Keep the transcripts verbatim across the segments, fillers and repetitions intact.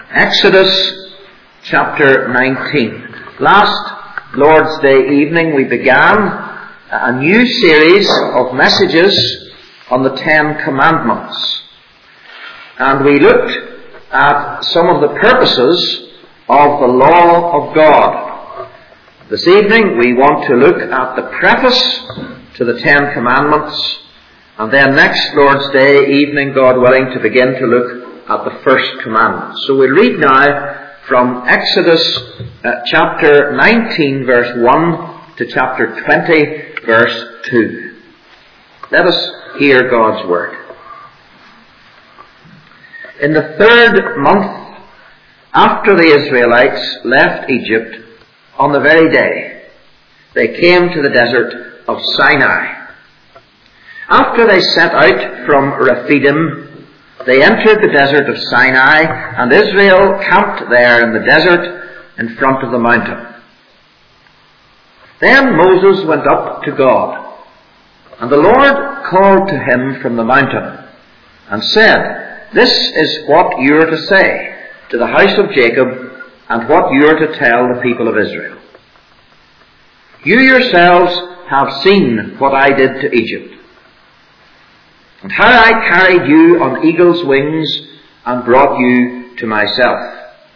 Exodus chapter nineteen. Last Lord's Day evening we began a new series of messages on the Ten Commandments. And we looked at some of the purposes of the law of God. This evening we want to look at the preface to the Ten Commandments, and then next Lord's Day evening, God willing, to begin to look at the first commandment. So we'll read now from Exodus uh, chapter nineteen verse one to chapter twenty verse two. Let us hear God's word. In the third month after the Israelites left Egypt, on the very day, they came to the desert of Sinai. After they set out from Rephidim, they entered the desert of Sinai, and Israel camped there in the desert in front of the mountain. Then Moses went up to God, and the Lord called to him from the mountain, and said, "This is what you are to say to the house of Jacob, and what you are to tell the people of Israel. You yourselves have seen what I did to Egypt, and how I carried you on eagle's wings and brought you to myself.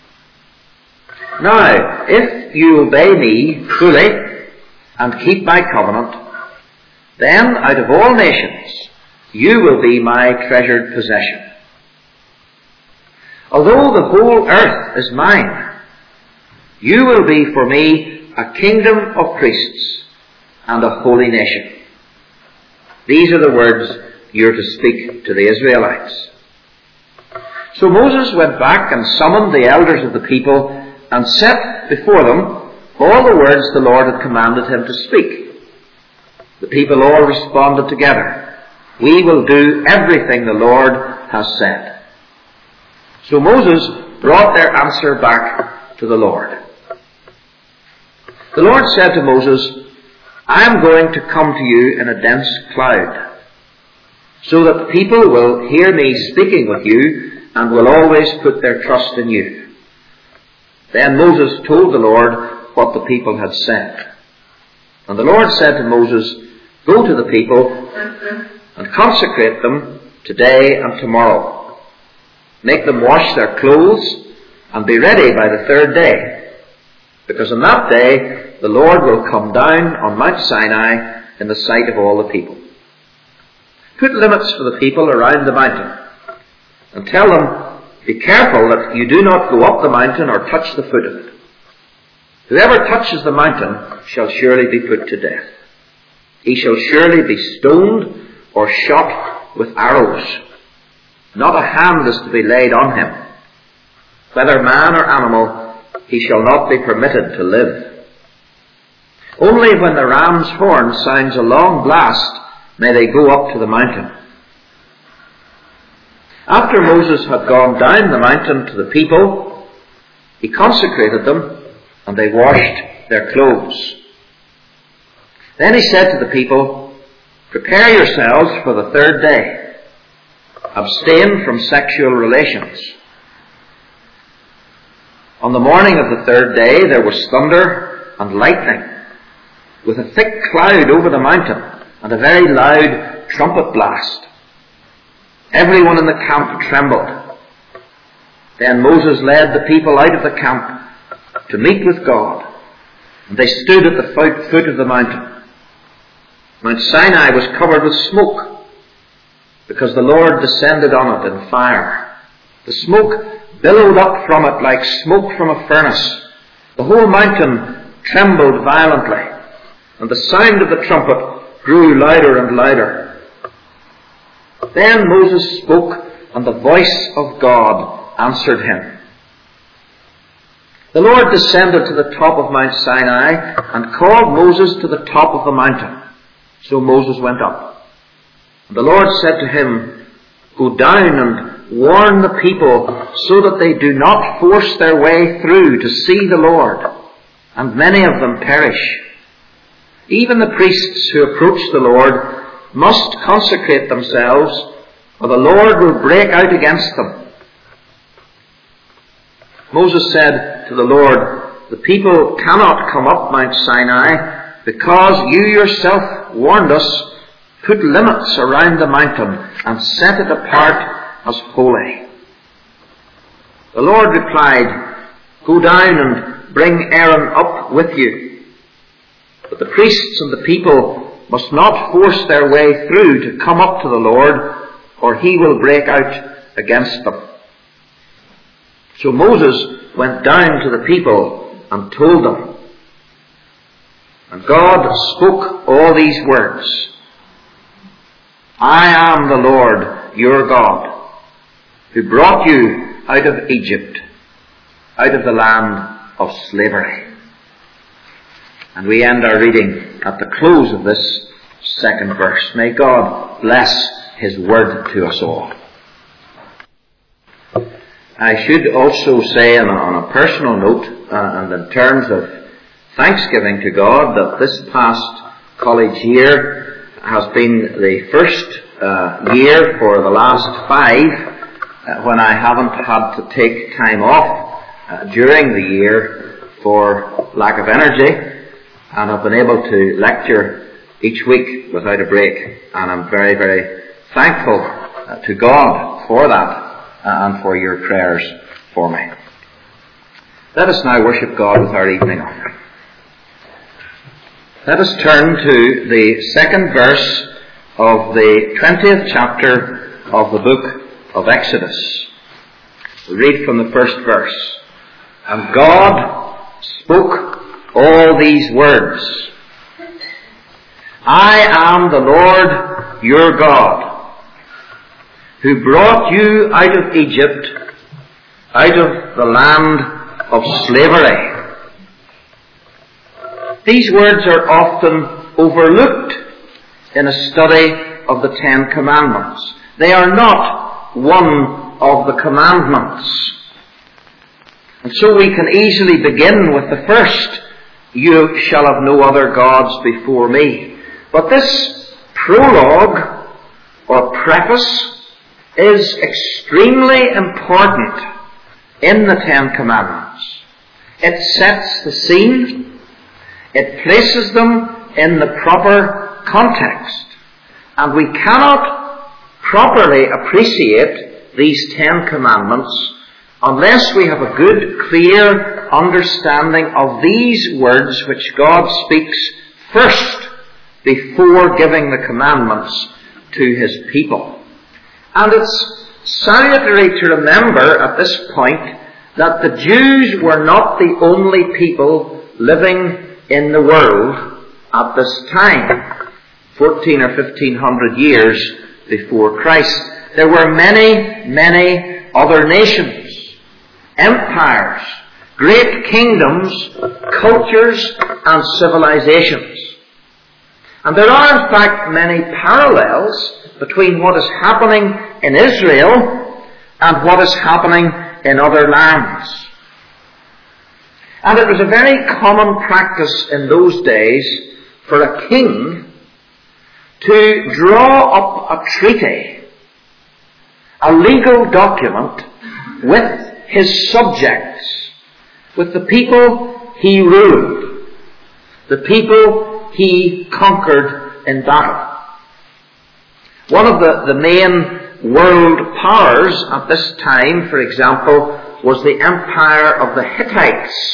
Now, if you obey me fully and keep my covenant, then out of all nations you will be my treasured possession. Although the whole earth is mine, you will be for me a kingdom of priests and a holy nation." These are the words you're to speak to the Israelites. So Moses went back and summoned the elders of the people and set before them all the words the Lord had commanded him to speak. The people all responded together, "We will do everything the Lord has said." So Moses brought their answer back to the Lord. The Lord said to Moses, "I am going to come to you in a dense cloud, so that the people will hear me speaking with you and will always put their trust in you." Then Moses told the Lord what the people had said. And the Lord said to Moses, "Go to the people and consecrate them today and tomorrow. Make them wash their clothes and be ready by the third day, because on that day the Lord will come down on Mount Sinai in the sight of all the people. Put limits for the people around the mountain, and tell them, be careful that you do not go up the mountain or touch the foot of it. Whoever touches the mountain shall surely be put to death. He shall surely be stoned or shot with arrows. Not a hand is to be laid on him. Whether man or animal, he shall not be permitted to live. Only when the ram's horn sounds a long blast may they go up to the mountain." After Moses had gone down the mountain to the people, he consecrated them, and they washed their clothes. Then he said to the people, "Prepare yourselves for the third day. Abstain from sexual relations." On the morning of the third day there was thunder and lightning, with a thick cloud over the mountain, and a very loud trumpet blast. Everyone in the camp trembled. Then Moses led the people out of the camp to meet with God, and they stood at the foot of the mountain. Mount Sinai was covered with smoke, because the Lord descended on it in fire. The smoke billowed up from it like smoke from a furnace. The whole mountain trembled violently, and the sound of the trumpet grew louder and louder. Then Moses spoke, and the voice of God answered him. The Lord descended to the top of Mount Sinai and called Moses to the top of the mountain. So Moses went up. And the Lord said to him, "Go down and warn the people so that they do not force their way through to see the Lord, and many of them perish. Even the priests who approach the Lord must consecrate themselves, or the Lord will break out against them." Moses said to the Lord, "The people cannot come up Mount Sinai because you yourself warned us, put limits around the mountain and set it apart as holy." The Lord replied, "Go down and bring Aaron up with you. But the priests and the people must not force their way through to come up to the Lord, or he will break out against them." So Moses went down to the people and told them. And God spoke all these words, "I am the Lord your God, who brought you out of Egypt, out of the land of slavery." And we end our reading at the close of this second verse. May God bless His word to us all. I should also say on a, on a personal note, uh, and in terms of thanksgiving to God, that this past college year has been the first uh, year for the last five uh, when I haven't had to take time off uh, during the year for lack of energy. And I've been able to lecture each week without a break. And I'm very, very thankful uh, to God for that uh, and for your prayers for me. Let us now worship God with our evening offering. Let us turn to the second verse of the twentieth chapter of the book of Exodus. We read from the first verse. "And God spoke all these words. I am the Lord your God, who brought you out of Egypt, out of the land of slavery." These words are often overlooked in a study of the Ten Commandments. They are not one of the commandments. And so we can easily begin with the first, "You shall have no other gods before me." But this prologue or preface is extremely important in the Ten Commandments. It sets the scene. It places them in the proper context. And we cannot properly appreciate these Ten Commandments unless we have a good, clear understanding of these words which God speaks first before giving the commandments to His people. And it's salutary to remember at this point that the Jews were not the only people living in the world at this time, fourteen or fifteen hundred years before Christ. There were many, many other nations, empires, great kingdoms, cultures and civilizations. And there are in fact many parallels between what is happening in Israel and what is happening in other lands. And it was a very common practice in those days for a king to draw up a treaty, a legal document with his subjects, with the people he ruled, the people he conquered in battle. One of the, the main world powers at this time, for example, was the empire of the Hittites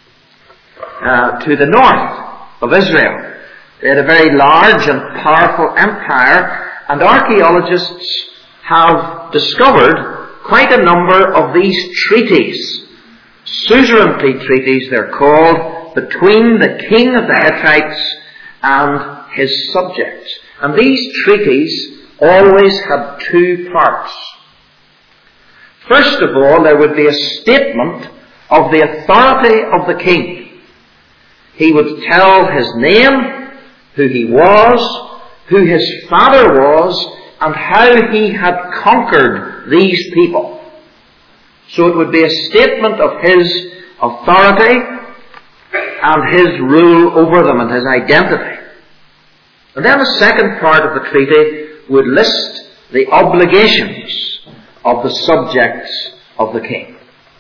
uh, to the north of Israel. They had a very large and powerful empire, and archaeologists have discovered quite a number of these treaties, suzerainty treaties they're called, between the king of the Hittites and his subjects. And these treaties always had two parts. First of all, there would be a statement of the authority of the king. He would tell his name, who he was, who his father was, and how he had conquered these people. So it would be a statement of his authority and his rule over them and his identity. And then the second part of the treaty would list the obligations of the subjects of the king.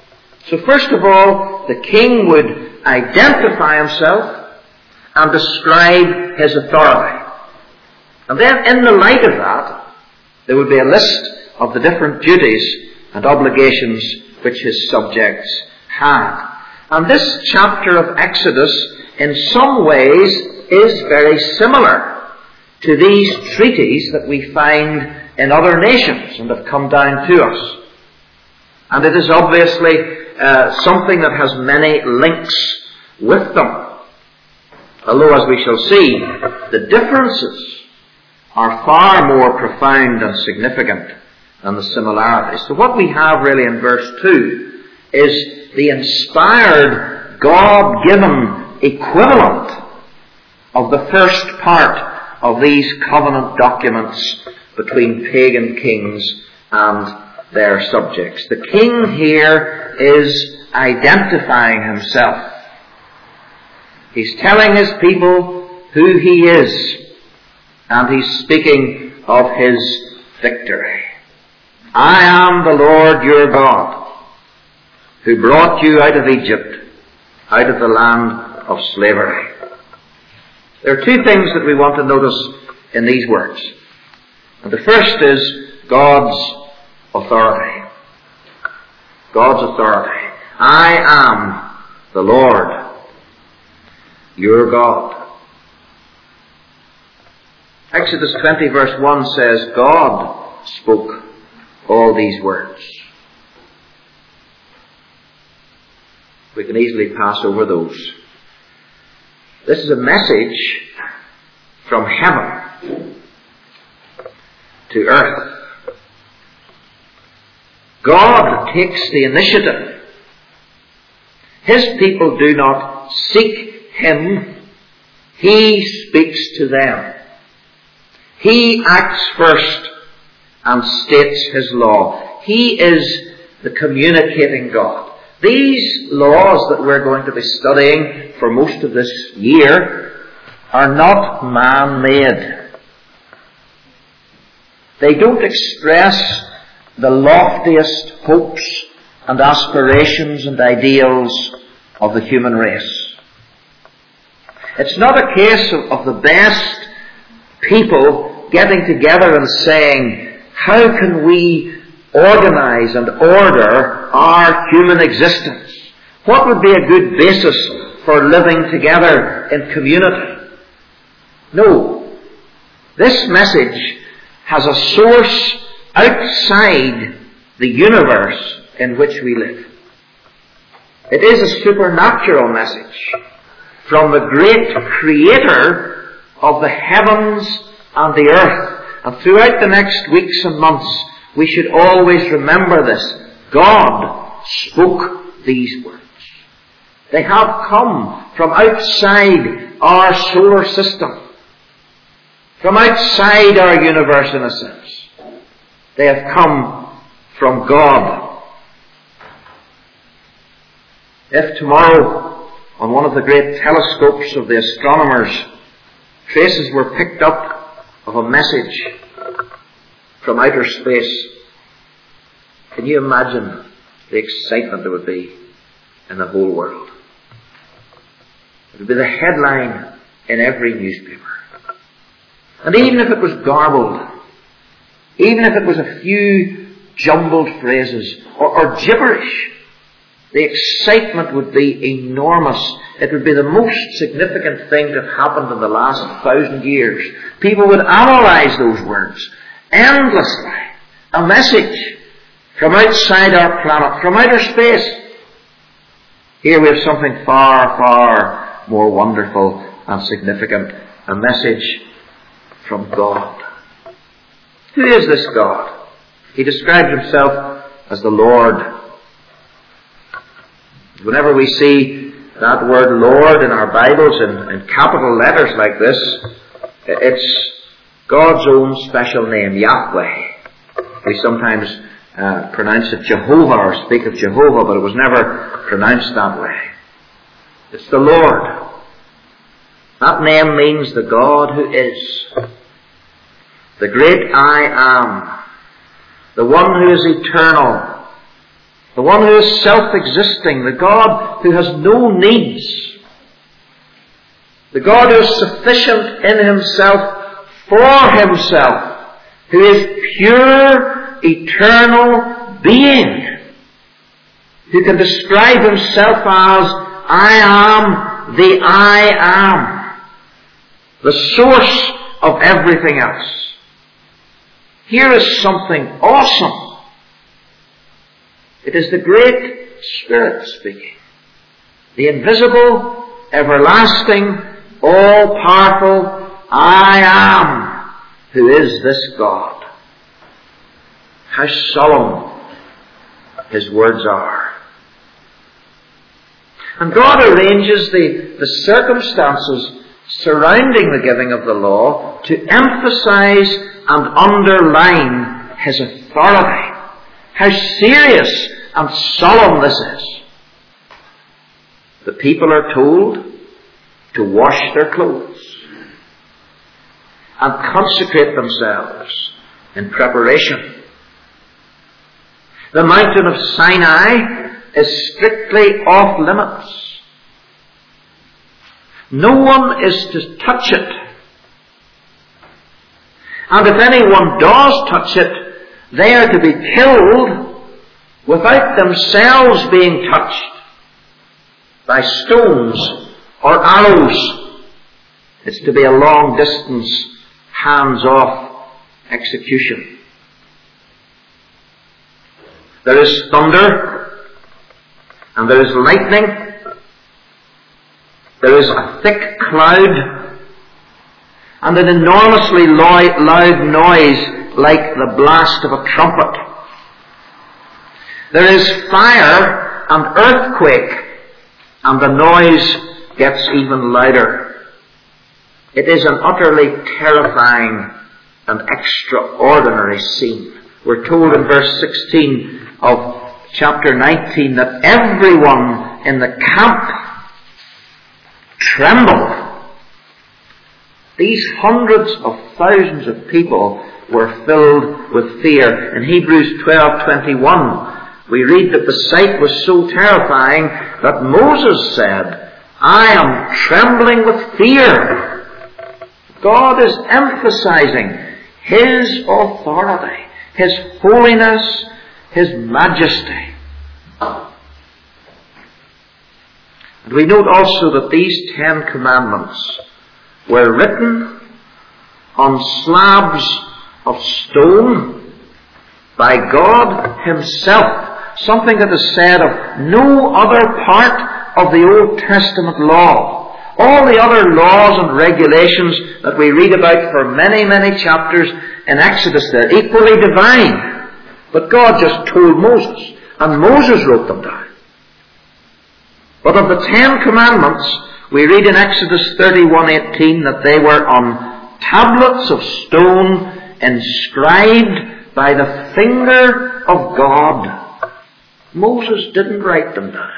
So first of all, the king would identify himself and describe his authority. And then in the light of that, there would be a list of the different duties and obligations which his subjects had. And this chapter of Exodus, in some ways, is very similar to these treaties that we find in other nations and have come down to us. And it is obviously uh, something that has many links with them. Although, as we shall see, the differences are far more profound and significant than the similarities. So what we have really in verse two is the inspired, God-given equivalent of the first part of these covenant documents between pagan kings and their subjects. The king here is identifying himself. He's telling his people who he is, and he's speaking of his victory. I am the Lord your God, who brought you out of Egypt, out of the land of slavery. There are two things that we want to notice in these words. And the first is God's authority. God's authority. I am the Lord, your God. Exodus twenty verse one says, God spoke all these words. We can easily pass over those. This is a message from heaven to earth. God takes the initiative. His people do not seek Him. He speaks to them. He acts first and states His law. He is the communicating God. These laws that we're going to be studying for most of this year are not man-made. They don't express the loftiest hopes and aspirations and ideals of the human race. It's not a case of, of the best people getting together and saying, how can we organize and order our human existence? What would be a good basis for living together in community? No. This message has a source outside the universe in which we live. It is a supernatural message from the great Creator of the heavens and the earth. And throughout the next weeks and months, we should always remember this. God spoke these words. They have come from outside our solar system, from outside our universe in a sense. They have come from God. If tomorrow, on one of the great telescopes of the astronomers, traces were picked up of a message from outer space, can you imagine the excitement there would be in the whole world? It would be the headline in every newspaper. And even if it was garbled, even if it was a few jumbled phrases or, or gibberish, the excitement would be enormous. It would be the most significant thing that happened in the last thousand years. People would analyze those words endlessly. A message from outside our planet, from outer space. Here we have something far, far more wonderful and significant. A message from God. Who is this God? He describes Himself as the Lord. Whenever we see that word Lord in our Bibles in, in capital letters like this, it's God's own special name, Yahweh. We sometimes uh, pronounce it Jehovah or speak of Jehovah, but it was never pronounced that way. It's the Lord. That name means the God who is. The great I am. The one who is eternal, the one who is self-existing, the God who has no needs, the God who is sufficient in himself for himself, who is pure, eternal being, who can describe himself as, I am the I am, the source of everything else. Here is something awesome. It is the great Spirit speaking. The invisible, everlasting, all-powerful I am, who is this God. How solemn his words are. And God arranges the, the circumstances surrounding the giving of the law to emphasize and underline his authority. How serious and solemn this is. The people are told to wash their clothes and consecrate themselves in preparation. The mountain of Sinai is strictly off limits. No one is to touch it. And if anyone does touch it, they are to be killed without themselves being touched by stones or arrows. It's to be a long distance, hands-off execution. There is thunder, and there is lightning. There is a thick cloud, and an enormously loud noise like the blast of a trumpet. There is fire and earthquake, and the noise gets even louder. It is an utterly terrifying and extraordinary scene. We're told in verse sixteen of chapter nineteen that everyone in the camp trembled. These hundreds of thousands of people were filled with fear. In Hebrews twelve twenty-one, we read that the sight was so terrifying that Moses said, I am trembling with fear. God is emphasizing his authority, his holiness, his majesty. And we note also that these Ten Commandments were written on slabs of stone by God himself, something that is said of no other part of the Old Testament law. All the other laws and regulations that we read about for many, many chapters in Exodus, they're equally divine. But God just told Moses, and Moses wrote them down. But of the Ten Commandments, we read in Exodus thirty-one eighteen that they were on tablets of stone inscribed by the finger of God. Moses didn't write them down.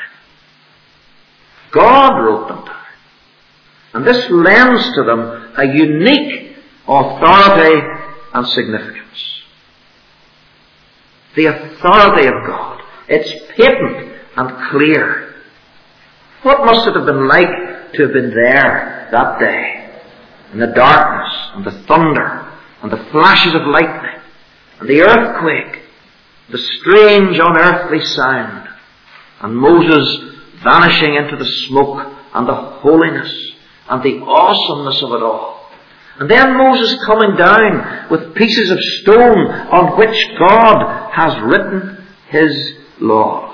God wrote them down. And this lends to them a unique authority and significance. The authority of God. It's patent and clear. What must it have been like to have been there that day? In the darkness and the thunder and the flashes of lightning and the earthquake, the strange unearthly sound, and Moses vanishing into the smoke and the holiness and the awesomeness of it all. And then Moses coming down with pieces of stone on which God has written his laws.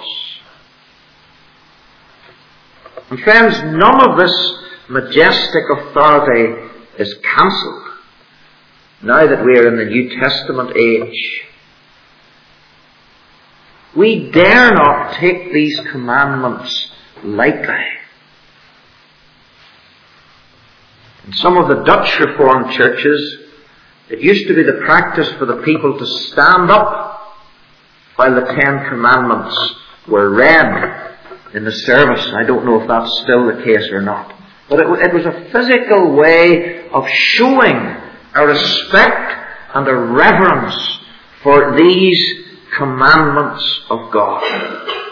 And friends, none of this majestic authority is cancelled now that we are in the New Testament age. We dare not take these commandments lightly. In some of the Dutch Reformed churches, it used to be the practice for the people to stand up while the Ten Commandments were read in the service. I don't know if that's still the case or not. But it, it was a physical way of showing a respect and a reverence for these commandments of God.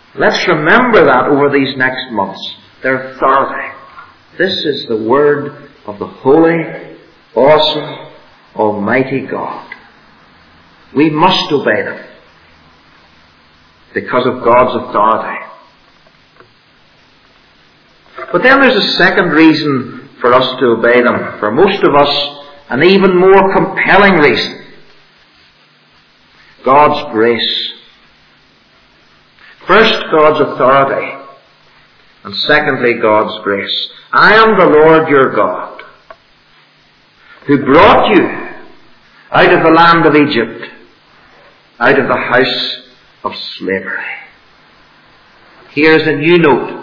Let's remember that over these next months. Their authority. This is the word of the holy, awesome, almighty God. We must obey them because of God's authority. But then there's a second reason for us to obey them. For most of us, an even more compelling reason. God's grace. First, God's authority. And secondly, God's grace. I am the Lord your God, who brought you out of the land of Egypt, out of the house of slavery. Here's a new note.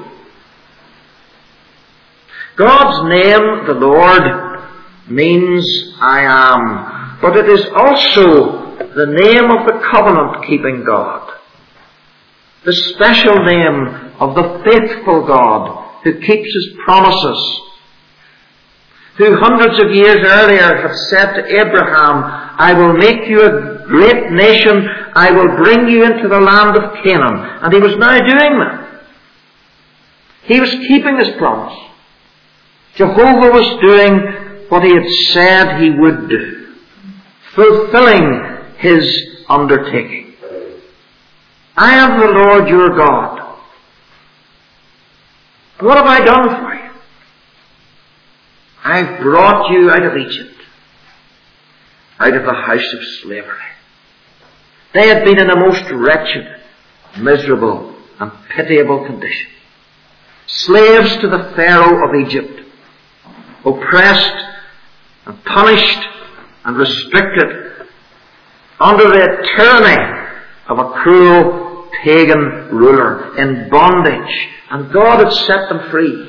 God's name, the Lord, means I am, but it is also the name of the covenant-keeping God, the special name of the faithful God who keeps His promises, who hundreds of years earlier had said to Abraham, I will make you a great nation, I will bring you into the land of Canaan. And He was now doing that. He was keeping His promise. Jehovah was doing what He had said He would do, fulfilling His undertaking. I am the Lord your God. What have I done for you? I've brought you out of Egypt, out of the house of slavery. They had been in a most wretched, miserable, and pitiable condition. Slaves to the Pharaoh of Egypt, oppressed and punished and restricted under the tyranny of a cruel pagan ruler, in bondage, and God had set them free.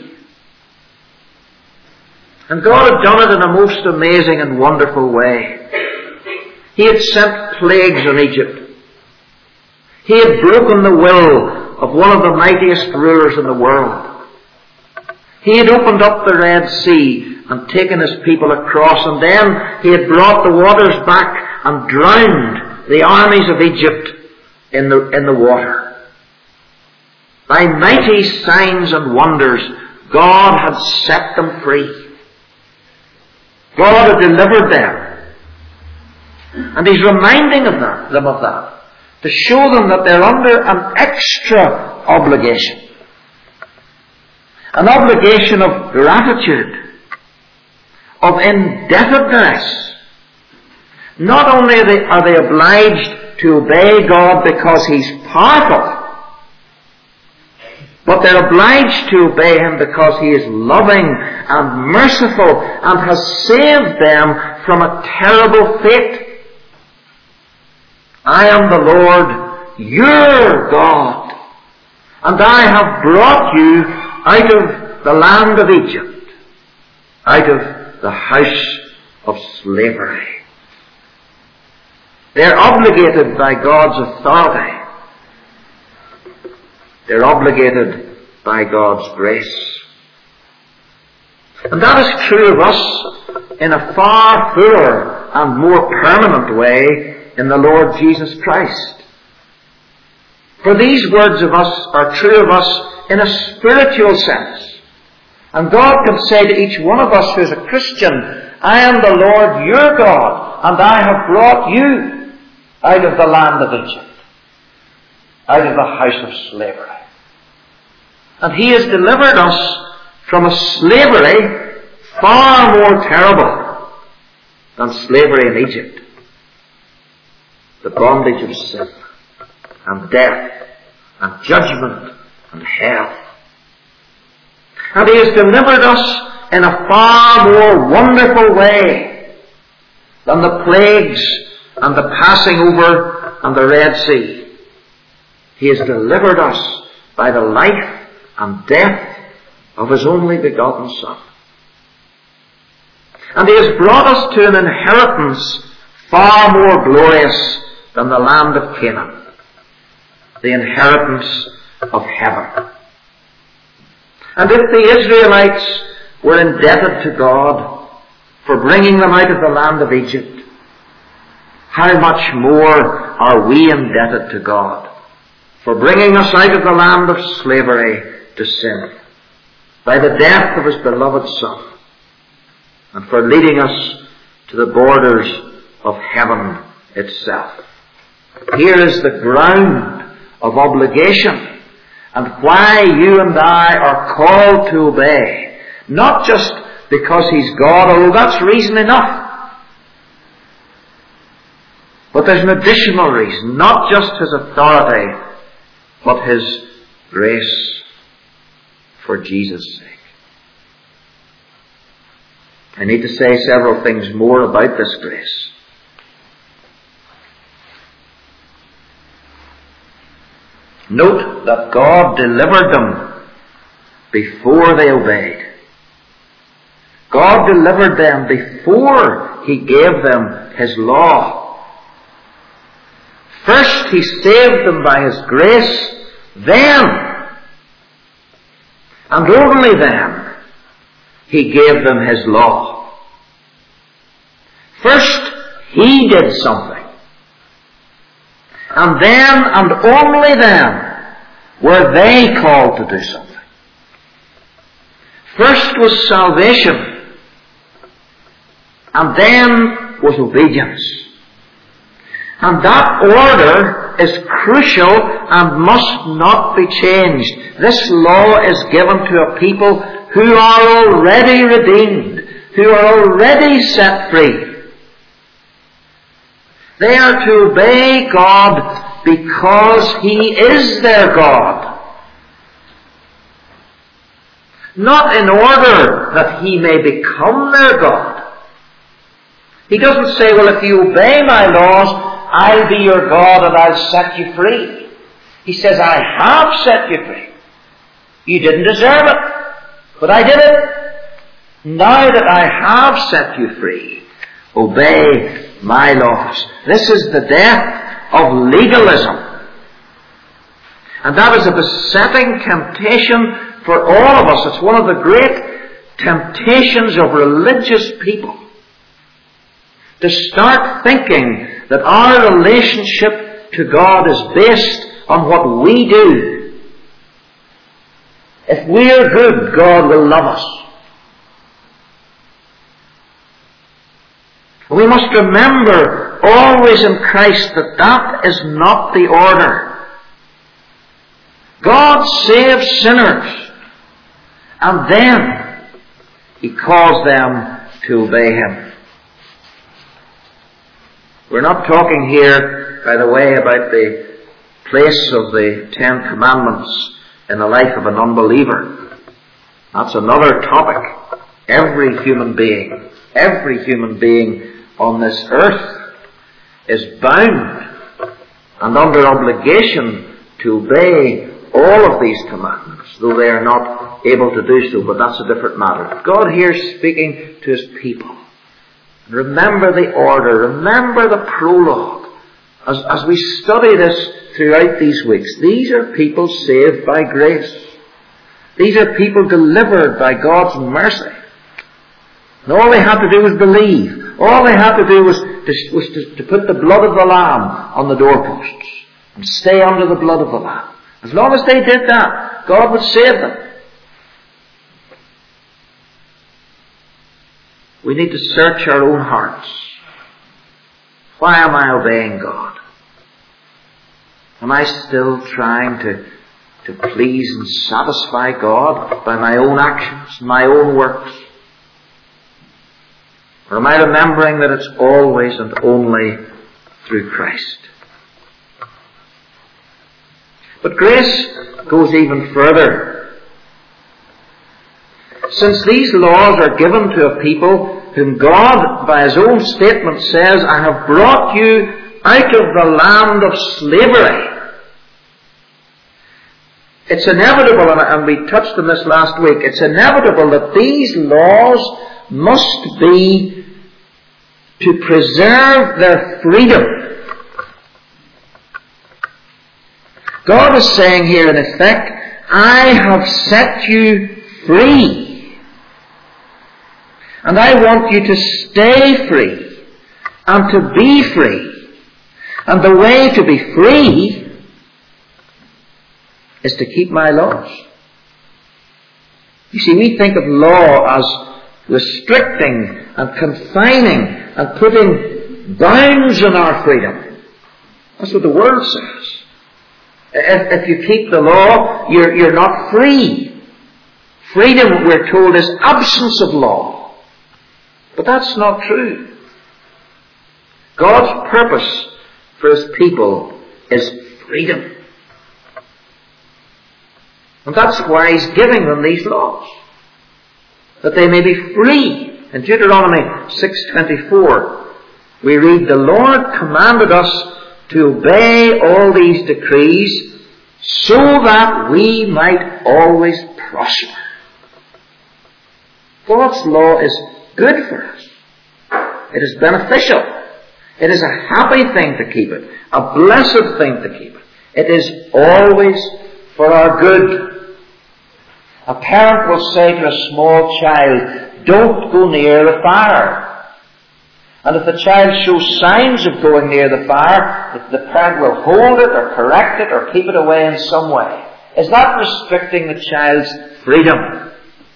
And God had done it in a most amazing and wonderful way. He had sent plagues on Egypt. He had broken the will of one of the mightiest rulers in the world. He had opened up the Red Sea and taken His people across, and then He had brought the waters back and drowned the armies of Egypt in the, in the water. By mighty signs and wonders, God had set them free. God had delivered them. And He's reminding of that, them of that, to show them that they're under an extra obligation. An obligation of gratitude, of indebtedness. Not only are they, are they obliged to obey God because He's powerful, but they're obliged to obey Him because He is loving and merciful and has saved them from a terrible fate. I am the Lord your God, and I have brought you out of the land of Egypt, out of the house of slavery. They're obligated by God's authority. They're obligated by God's grace. And that is true of us in a far fuller and more permanent way in the Lord Jesus Christ. For these words of us are true of us in a spiritual sense. And God can say to each one of us who is a Christian, I am the Lord your God, and I have brought you out of the land of Egypt, out of the house of slavery. And He has delivered us from a slavery far more terrible than slavery in Egypt. The bondage of sin and death and judgment and hell. And He has delivered us in a far more wonderful way than the plagues and the passing over and the Red Sea. He has delivered us by the life and death of His only begotten Son. And He has brought us to an inheritance far more glorious than the land of Canaan, the inheritance of heaven. And if the Israelites were indebted to God for bringing them out of the land of Egypt, how much more are we indebted to God for bringing us out of the land of slavery to sin by the death of His beloved Son, and for leading us to the borders of heaven itself. Here is the ground of obligation, and why you and I are called to obey. Not just because He's God, although that's reason enough. But there's an additional reason, not just His authority, but His grace for Jesus' sake. I need to say several things more about this grace. Note that God delivered them before they obeyed. God delivered them before He gave them His law. First He saved them by His grace, then, and only then, He gave them His law. First He did something, and then, and only then, were they called to do something. First was salvation, and then was obedience. And that order is crucial and must not be changed. This law is given to a people who are already redeemed, who are already set free. They are to obey God because He is their God. Not in order that He may become their God. He doesn't say, well, if you obey my laws, I'll be your God and I'll set you free. He says, I have set you free. You didn't deserve it, but I did it. Now that I have set you free, obey my laws. This is the death of legalism. And that is a besetting temptation for all of us. It's one of the great temptations of religious people, to start thinking that our relationship to God is based on what we do. If we're good, God will love us. We must remember always in Christ that that is not the order. God saves sinners, and then He calls them to obey Him. We're not talking here, by the way, about the place of the Ten Commandments in the life of an unbeliever. That's another topic. Every human being, every human being on this earth is bound and under obligation to obey all of these commandments, though they are not able to do so, but that's a different matter. God here is speaking to His people. Remember the order, remember the prologue. As, as we study this throughout these weeks, these are people saved by grace. These are people delivered by God's mercy. And all they had to do was believe. All they had to do was, to, was to, to put the blood of the Lamb on the doorposts and stay under the blood of the Lamb. As long as they did that, God would save them. We need to search our own hearts. Why am I obeying God? Am I still trying to, to please and satisfy God by my own actions, my own works? Or am I remembering that it's always and only through Christ? But grace goes even further. Since these laws are given to a people whom God, by His own statement, says, I have brought you out of the land of slavery. It's inevitable, and we touched on this last week, it's inevitable that these laws must be to preserve their freedom. God is saying here, in effect, I have set you free. And I want you to stay free and to be free. And the way to be free is to keep my laws. You see, we think of law as restricting and confining and putting bounds on our freedom. That's what the world says. If, if you keep the law, you're, you're not free. Freedom, we're told, is absence of law. But that's not true. God's purpose for His people is freedom. And that's why He's giving them these laws, that they may be free. In Deuteronomy six twenty-four, we read, "The Lord commanded us to obey all these decrees so that we might always prosper." God's law is good for us. It is beneficial. It is a happy thing to keep it, a blessed thing to keep it. It is always for our good. A parent will say to a small child, "Don't go near the fire." And if the child shows signs of going near the fire, the parent will hold it or correct it or keep it away in some way. Is that restricting the child's freedom?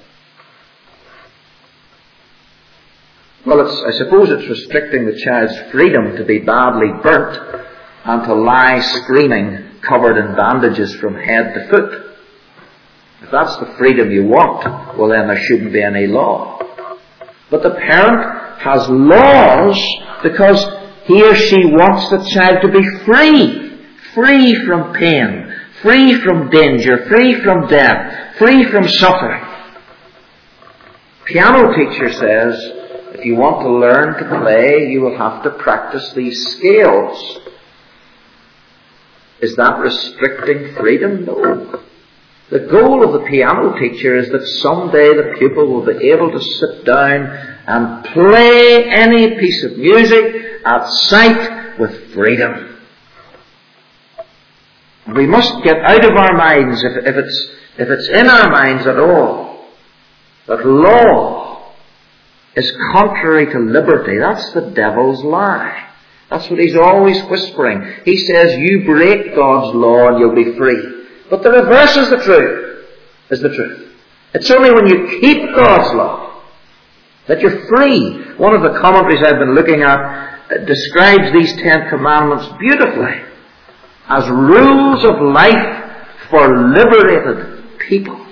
Well, it's, I suppose it's restricting the child's freedom to be badly burnt and to lie screaming, covered in bandages from head to foot. If that's the freedom you want, well then there shouldn't be any law. But the parent has laws because he or she wants the child to be free. Free from pain. Free from danger. Free from death. Free from suffering. Piano teacher says, if you want to learn to play, you will have to practice these scales. Is that restricting freedom? No. The goal of the piano teacher is that someday the pupil will be able to sit down and play any piece of music at sight with freedom. And we must get out of our minds, if, if, it's, if it's in our minds at all, that law is contrary to liberty. That's the devil's lie. That's what he's always whispering. He says, you break God's law and you'll be free. But the reverse is the truth, is the truth. It's only when you keep God's law that you're free. One of the commentaries I've been looking at uh, describes these Ten Commandments beautifully as rules of life for liberated people.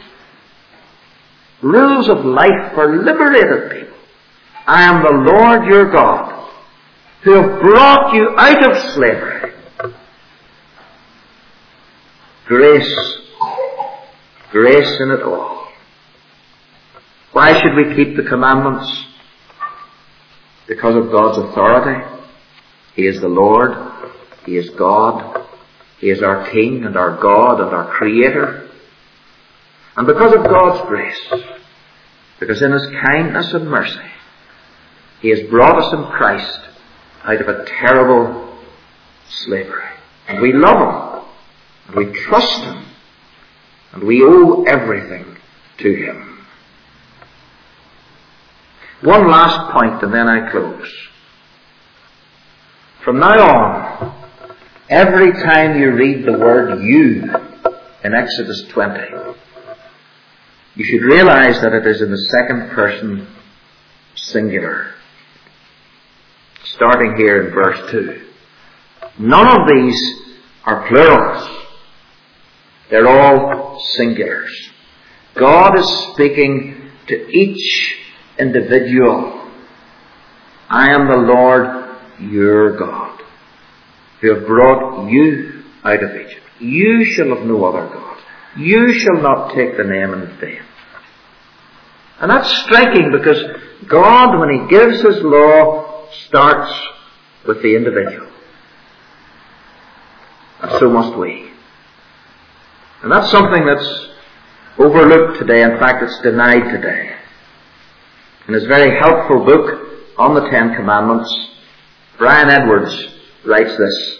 Rules of life for liberated people. I am the Lord your God, who have brought you out of slavery. Grace. Grace in it all. Why should we keep the commandments? Because of God's authority. He is the Lord. He is God. He is our King and our God and our Creator. And because of God's grace. Because in His kindness and mercy, He has brought us in Christ out of a terrible slavery. And we love Him. And we trust Him. And we owe everything to Him. One last point and then I close. From now on, every time you read the word you in Exodus twenty, you should realize that it is in the second person singular. Starting here in verse two. None of these are plurals. They're all singulars. God is speaking to each individual. I am the Lord your God, who have brought you out of Egypt. You shall have no other God. You shall not take the name in vain. And that's striking because God, when He gives His law, starts with the individual. And so must we. And that's something that's overlooked today. In fact, it's denied today. In his very helpful book on the Ten Commandments, Brian Edwards writes this.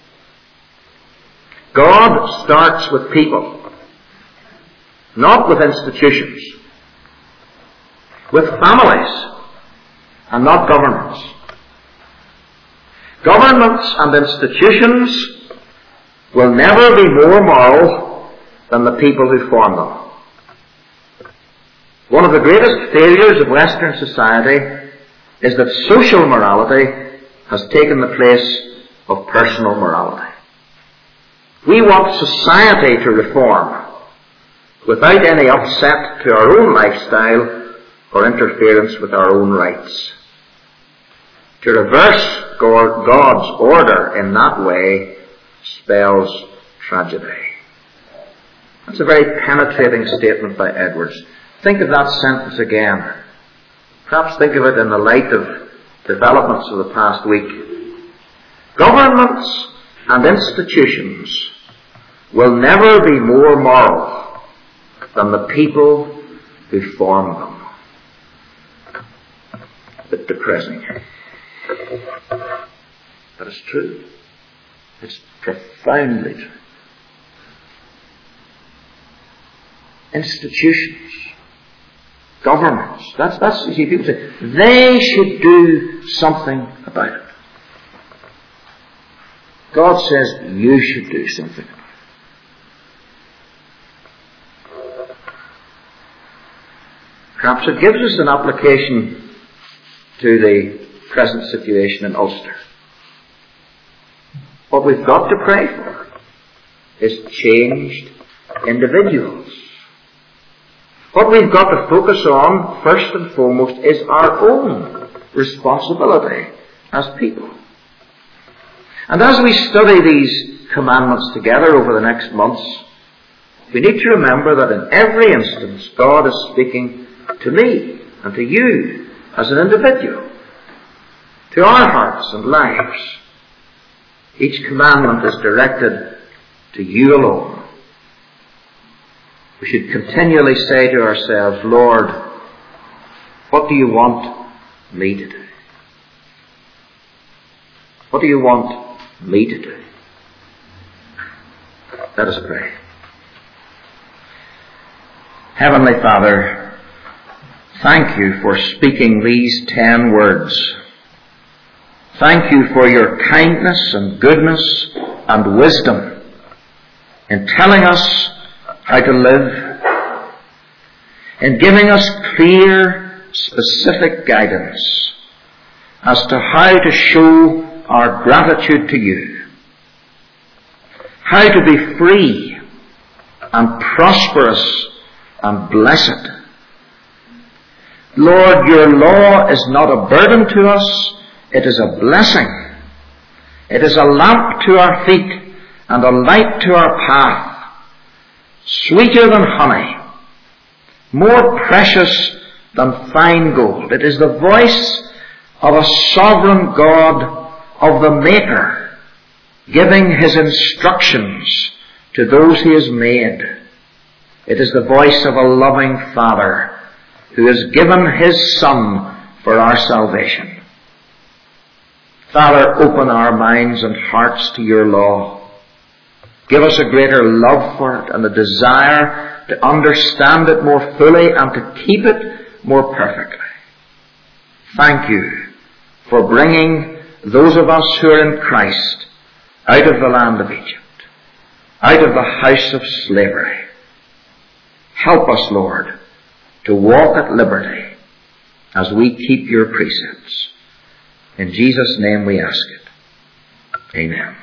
God starts with people, not with institutions, with families, and not governments. Governments and institutions will never be more moral than the people who form them. One of the greatest failures of Western society is that social morality has taken the place of personal morality. We want society to reform without any upset to our own lifestyle or interference with our own rights. To reverse God's order in that way spells tragedy. That's a very penetrating statement by Edwards. Think of that sentence again. Perhaps think of it in the light of developments of the past week. Governments and institutions will never be more moral than the people who form them. A bit depressing. But it's true. It's profoundly true. Institutions, governments, that's, that's, you see, people say, they should do something about it. God says, you should do something about it. Perhaps it gives us an application to the present situation in Ulster. What we've got to pray for is changed individuals. What we've got to focus on, first and foremost, is our own responsibility as people. And as we study these commandments together over the next months, we need to remember that in every instance, God is speaking to me and to you as an individual, to our hearts and lives. Each commandment is directed to you alone. We should continually say to ourselves, Lord, what do you want me to do? What do you want me to do? Let us pray. Heavenly Father, thank you for speaking these ten words. Thank you for your kindness and goodness and wisdom in telling us how to live, in giving us clear, specific guidance as to how to show our gratitude to you, how to be free and prosperous and blessed. Lord, your law is not a burden to us, it is a blessing. It is a lamp to our feet and a light to our path. Sweeter than honey, more precious than fine gold. It is the voice of a sovereign God, of the Maker, giving his instructions to those he has made. It is the voice of a loving Father who has given his Son for our salvation. Father, open our minds and hearts to your law. Give us a greater love for it and a desire to understand it more fully and to keep it more perfectly. Thank you for bringing those of us who are in Christ out of the land of Egypt, out of the house of slavery. Help us, Lord, to walk at liberty as we keep your precepts. In Jesus' name we ask it. Amen.